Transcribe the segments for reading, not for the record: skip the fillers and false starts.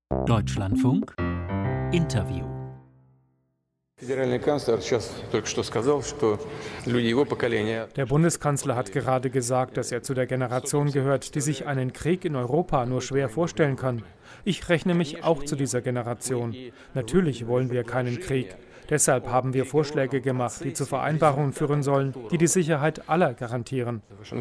Deutschlandfunk Interview. Der Bundeskanzler hat gerade gesagt, dass er zu der Generation gehört, die sich einen Krieg in Europa nur schwer vorstellen kann. Ich rechne mich auch zu dieser Generation. Natürlich wollen wir keinen Krieg. Deshalb haben wir Vorschläge gemacht, die zu Vereinbarungen führen sollen, die die Sicherheit aller garantieren.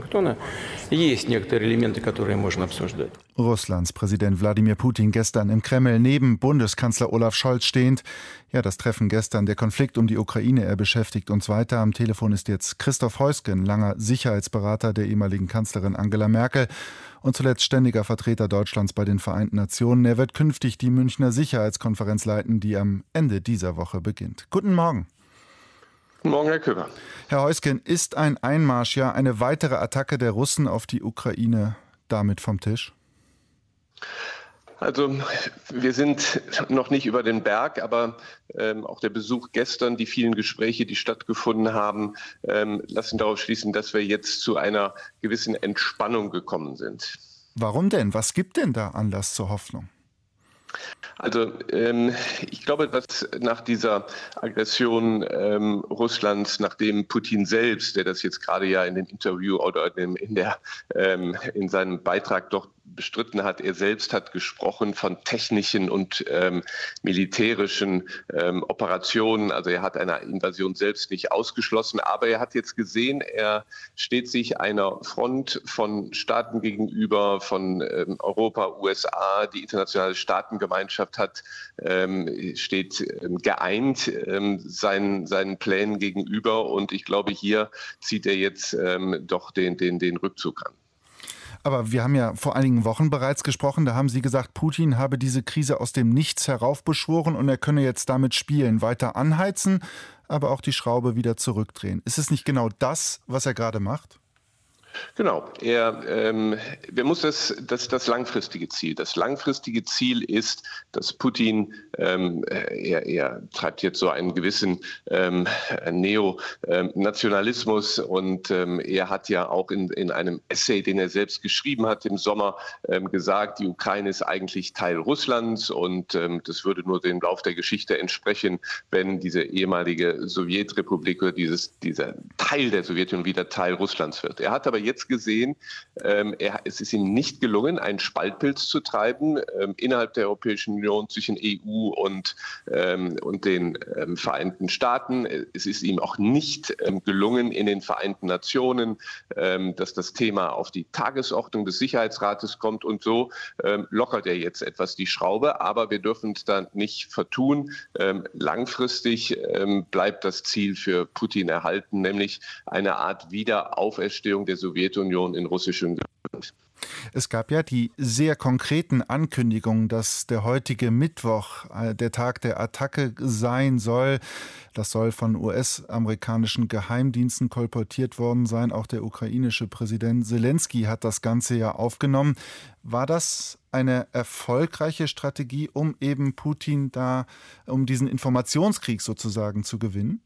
Russlands Präsident Wladimir Putin gestern im Kreml neben Bundeskanzler Olaf Scholz stehend. Ja, das Treffen gestern, der Konflikt um die Ukraine, er beschäftigt uns weiter. Am Telefon ist jetzt Christoph Heusgen, langer Sicherheitsberater der ehemaligen Kanzlerin Angela Merkel und zuletzt ständiger Vertreter Deutschlands bei den Vereinten Nationen. Er wird künftig die Münchner Sicherheitskonferenz leiten, die am Ende dieser Woche beginnt. Guten Morgen. Guten Morgen, Herr Köber. Herr Heusgen, ist ein Einmarsch, ja eine weitere Attacke der Russen auf die Ukraine damit vom Tisch? Also wir sind noch nicht über den Berg, aber auch der Besuch gestern, die vielen Gespräche, die stattgefunden haben, lassen darauf schließen, dass wir jetzt zu einer gewissen Entspannung gekommen sind. Warum denn? Was gibt denn da Anlass zur Hoffnung? Also ich glaube, dass nach dieser Aggression Russlands, nachdem Putin selbst, der das jetzt gerade ja in dem Interview oder in seinem Beitrag doch bestritten hat, er selbst hat gesprochen von technischen und militärischen Operationen. Also er hat eine Invasion selbst nicht ausgeschlossen, aber er hat jetzt gesehen, er steht sich einer Front von Staaten gegenüber, von Europa, USA, die internationale Staatengemeinschaft steht geeint seinen Plänen gegenüber und ich glaube, hier zieht er jetzt doch den Rückzug an. Aber wir haben ja vor einigen Wochen bereits gesprochen, da haben Sie gesagt, Putin habe diese Krise aus dem Nichts heraufbeschworen und er könne jetzt damit spielen, weiter anheizen, aber auch die Schraube wieder zurückdrehen. Ist es nicht genau das, was er gerade macht? Genau, wir muss das langfristige Ziel. Das langfristige Ziel ist, dass Putin, er treibt jetzt so einen gewissen Neonationalismus und er hat ja auch in einem Essay, den er selbst geschrieben hat im Sommer, gesagt, die Ukraine ist eigentlich Teil Russlands und das würde nur dem Lauf der Geschichte entsprechen, wenn diese ehemalige Sowjetrepublik oder dieser Teil der Sowjetunion wieder Teil Russlands wird. Er hat aber jetzt gesehen, es ist ihm nicht gelungen, einen Spaltpilz zu treiben innerhalb der Europäischen Union zwischen EU und den Vereinten Staaten. Es ist ihm auch nicht gelungen, in den Vereinten Nationen, dass das Thema auf die Tagesordnung des Sicherheitsrates kommt und so lockert er jetzt etwas die Schraube, aber wir dürfen uns da nicht vertun. Langfristig bleibt das Ziel für Putin erhalten, nämlich eine Art Wiederauferstehung der Sowjetunion in russischem Gebiet. Es gab ja die sehr konkreten Ankündigungen, dass der heutige Mittwoch der Tag der Attacke sein soll. Das soll von US-amerikanischen Geheimdiensten kolportiert worden sein. Auch der ukrainische Präsident Selensky hat das Ganze ja aufgenommen. War das eine erfolgreiche Strategie, um eben Putin um diesen Informationskrieg sozusagen zu gewinnen?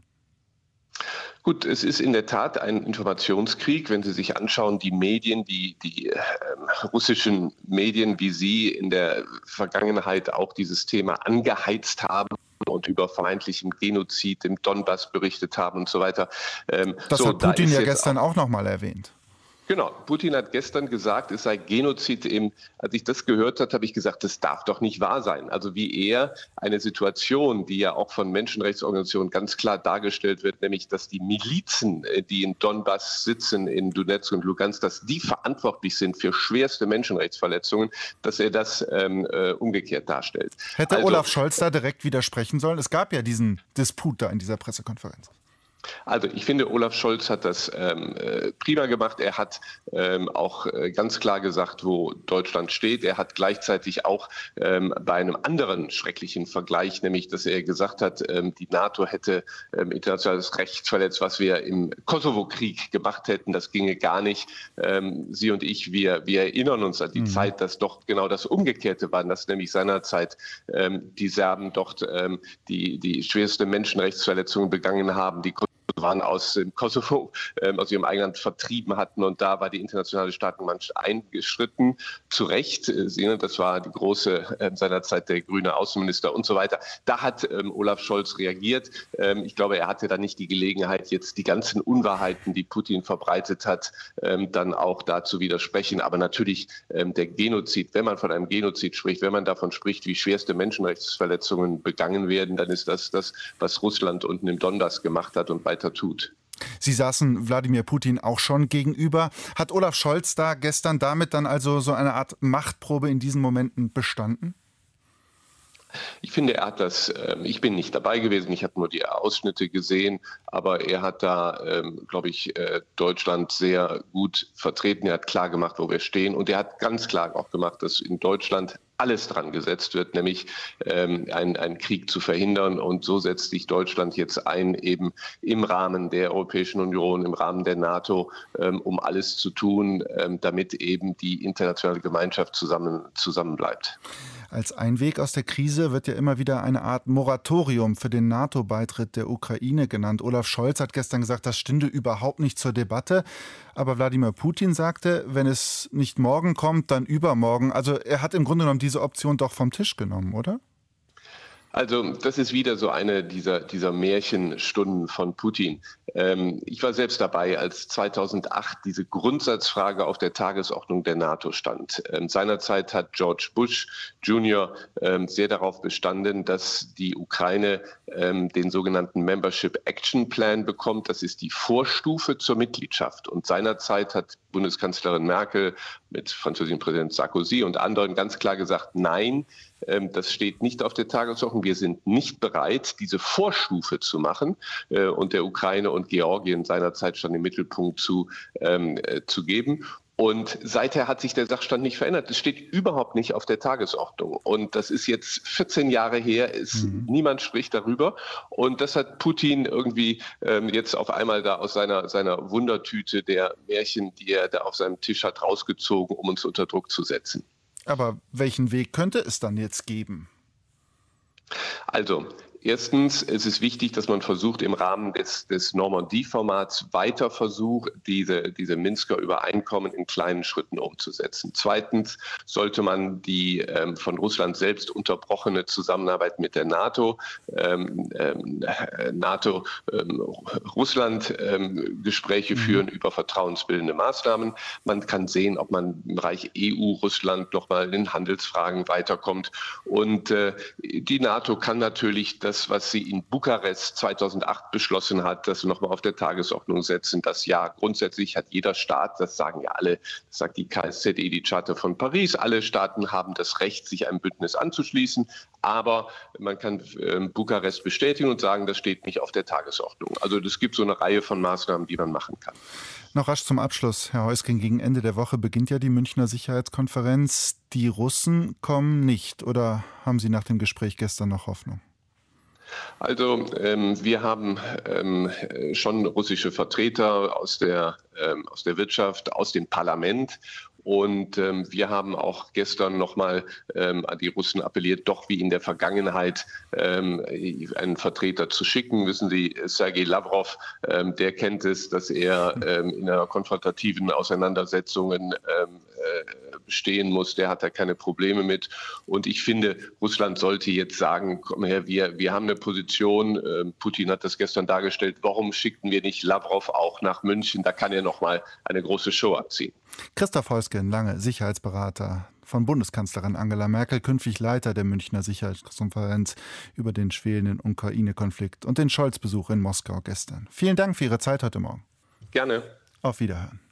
Gut, es ist in der Tat ein Informationskrieg. Wenn Sie sich anschauen, die Medien, die russischen Medien, wie sie in der Vergangenheit auch dieses Thema angeheizt haben und über vermeintlichen Genozid im Donbass berichtet haben und so weiter. Das hat Putin ja gestern auch nochmal erwähnt. Genau, Putin hat gestern gesagt, es sei Genozid. Als ich das gehört habe, habe ich gesagt, das darf doch nicht wahr sein. Also wie er eine Situation, die ja auch von Menschenrechtsorganisationen ganz klar dargestellt wird, nämlich dass die Milizen, die in Donbass sitzen, in Donetsk und Lugansk, dass die verantwortlich sind für schwerste Menschenrechtsverletzungen, dass er das umgekehrt darstellt. Hätte Olaf Scholz da direkt widersprechen sollen? Es gab ja diesen Disput da in dieser Pressekonferenz. Also ich finde, Olaf Scholz hat das prima gemacht. Er hat auch ganz klar gesagt, wo Deutschland steht. Er hat gleichzeitig auch bei einem anderen schrecklichen Vergleich, nämlich dass er gesagt hat, die NATO hätte internationales Recht verletzt, was wir im Kosovo-Krieg gemacht hätten. Das ginge gar nicht. Sie und ich, wir erinnern uns an die Zeit, dass doch genau das Umgekehrte war, dass nämlich seinerzeit die Serben dort die schwerste Menschenrechtsverletzungen begangen haben, die Kosovaren aus dem Kosovo, aus ihrem eigenen Land vertrieben hatten. Und da war die internationale Staatengemeinschaft eingeschritten. Zu Recht, das war die große, seinerzeit der grüne Außenminister und so weiter. Da hat Olaf Scholz reagiert. Ich glaube, er hatte da nicht die Gelegenheit, jetzt die ganzen Unwahrheiten, die Putin verbreitet hat, dann auch da zu widersprechen. Aber natürlich der Genozid, wenn man von einem Genozid spricht, wenn man davon spricht, wie schwerste Menschenrechtsverletzungen begangen werden, dann ist das, was Russland unten im Donbass gemacht hat und weiter tut. Sie saßen Wladimir Putin auch schon gegenüber. Hat Olaf Scholz da gestern damit dann also so eine Art Machtprobe in diesen Momenten bestanden? Ich finde, er hat das, ich bin nicht dabei gewesen, ich habe nur die Ausschnitte gesehen, aber er hat da, glaube ich, Deutschland sehr gut vertreten. Er hat klar gemacht, wo wir stehen, und er hat ganz klar auch gemacht, dass in Deutschland alles dran gesetzt wird, nämlich einen Krieg zu verhindern. Und so setzt sich Deutschland jetzt ein, eben im Rahmen der Europäischen Union, im Rahmen der NATO, um alles zu tun, damit eben die internationale Gemeinschaft zusammen bleibt. Als ein Weg aus der Krise wird ja immer wieder eine Art Moratorium für den NATO-Beitritt der Ukraine genannt. Olaf Scholz hat gestern gesagt, das stünde überhaupt nicht zur Debatte. Aber Wladimir Putin sagte, wenn es nicht morgen kommt, dann übermorgen. Also er hat im Grunde genommen diese Option doch vom Tisch genommen, oder? Also das ist wieder so eine dieser Märchenstunden von Putin. Ich war selbst dabei, als 2008 diese Grundsatzfrage auf der Tagesordnung der NATO stand. Seinerzeit hat George Bush Jr. Sehr darauf bestanden, dass die Ukraine den sogenannten Membership Action Plan bekommt. Das ist die Vorstufe zur Mitgliedschaft. Und seinerzeit hat Bundeskanzlerin Merkel mit französischem Präsident Sarkozy und anderen ganz klar gesagt, nein, das steht nicht auf der Tagesordnung. Wir sind nicht bereit, diese Vorstufe zu machen und der Ukraine und Georgien seinerzeit schon im Mittelpunkt zu geben. Und seither hat sich der Sachstand nicht verändert. Es steht überhaupt nicht auf der Tagesordnung. Und das ist jetzt 14 Jahre her. Niemand spricht darüber. Und das hat Putin irgendwie jetzt auf einmal da aus seiner Wundertüte der Märchen, die er da auf seinem Tisch hat, rausgezogen, um uns unter Druck zu setzen. Aber welchen Weg könnte es dann jetzt geben? Also, erstens ist es wichtig, dass man versucht, im Rahmen des Normandie-Formats weiter versucht, diese Minsker Übereinkommen in kleinen Schritten umzusetzen. Zweitens sollte man die von Russland selbst unterbrochene Zusammenarbeit mit der NATO, Russland-Gespräche führen über vertrauensbildende Maßnahmen. Man kann sehen, ob man im Bereich EU-Russland nochmal in Handelsfragen weiterkommt. Und die NATO kann natürlich das, was sie in Bukarest 2008 beschlossen hat, das nochmal auf der Tagesordnung setzen. Das ja, grundsätzlich hat jeder Staat, das sagen ja alle, das sagt die KSZE, die Charta von Paris, alle Staaten haben das Recht, sich einem Bündnis anzuschließen. Aber man kann Bukarest bestätigen und sagen, das steht nicht auf der Tagesordnung. Also es gibt so eine Reihe von Maßnahmen, die man machen kann. Noch rasch zum Abschluss, Herr Heusgen, gegen Ende der Woche beginnt ja die Münchner Sicherheitskonferenz. Die Russen kommen nicht, oder haben Sie nach dem Gespräch gestern noch Hoffnung? Also wir haben schon russische Vertreter aus der Wirtschaft, aus dem Parlament. Und wir haben auch gestern nochmal an die Russen appelliert, doch wie in der Vergangenheit einen Vertreter zu schicken. Wissen Sie, Sergei Lavrov, der kennt es, dass er in einer konfrontativen Auseinandersetzung bestehen muss. Der hat da keine Probleme mit. Und ich finde, Russland sollte jetzt sagen, komm her, wir haben eine Position. Putin hat das gestern dargestellt. Warum schickten wir nicht Lavrov auch nach München? Da kann er nochmal eine große Show abziehen. Christoph Heusgen, lange Sicherheitsberater von Bundeskanzlerin Angela Merkel, künftig Leiter der Münchner Sicherheitskonferenz über den schwelenden Ukraine-Konflikt und den Scholz-Besuch in Moskau gestern. Vielen Dank für Ihre Zeit heute Morgen. Gerne. Auf Wiederhören.